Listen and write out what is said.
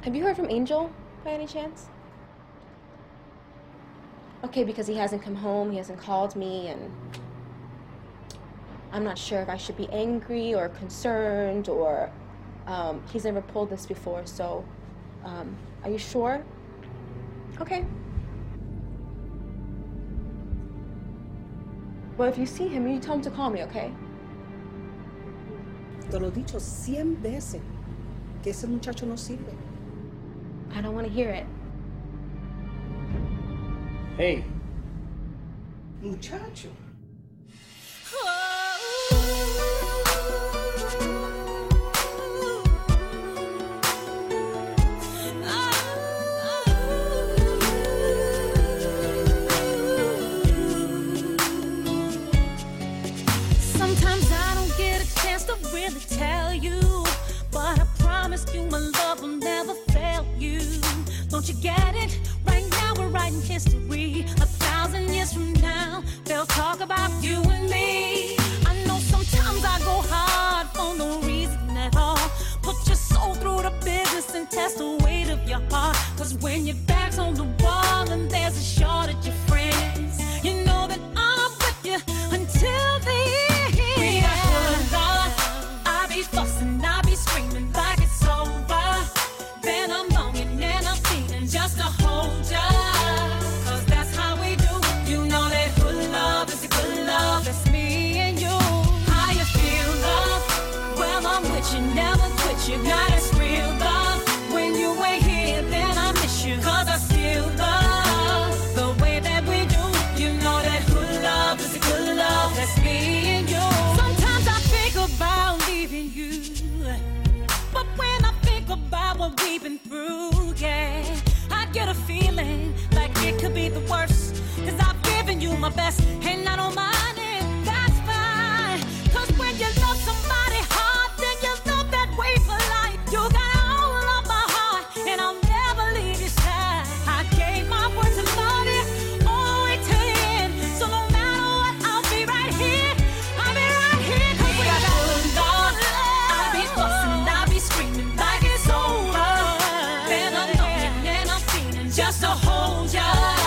Have you heard from Angel by any chance? Okay, because he hasn't come home, he hasn't called me, and I'm not sure if I should be angry or concerned, or he's never pulled this before, so are you sure? Okay. Well, if you see him, you tell him to call me, okay? Te lo he dicho 100 veces que ese muchacho no sirve. I don't want to hear it. Hey. Muchacho. Sometimes I don't get a chance to really tell you, but I promise you my love will never fail you. Don't you get it? Right now we're writing history. 1,000 years from now, they'll talk about you and me. I know sometimes I go hard for no reason at all. Put your soul through the business and test the weight of your heart. Cause when your back's on the wall and there's a shortage of friends, you know that I'm with you until the end. We are full of love. I be fussing, I be screaming like it's over. Then I'm longing and I'm feeling just to hold ya. Cause that's how we do. You know that good love is a good love. That's me and you. How you feel, love? Well, I'm with you, never quit you. Got us real love. When you ain't here, then I miss you. Cause I still love the way that we do. You know that good love is a good love. That's me and you. Sometimes I think about leaving you, but when I think about what we've been through, yeah, I get a feeling like it could be the worst. Cause I've given you my best, and I don't mind it, that's fine. Cause when you love somebody hard, then you love that way for life. You got all of my heart, and I'll never leave your side. I gave my word to love you all the way to the end. So no matter what, I'll be right here. I'll be right here. Cause we got good love. I'll be fussing, I'll be screaming like it's over. Then I'm longing and I'm feeling just to hold ya.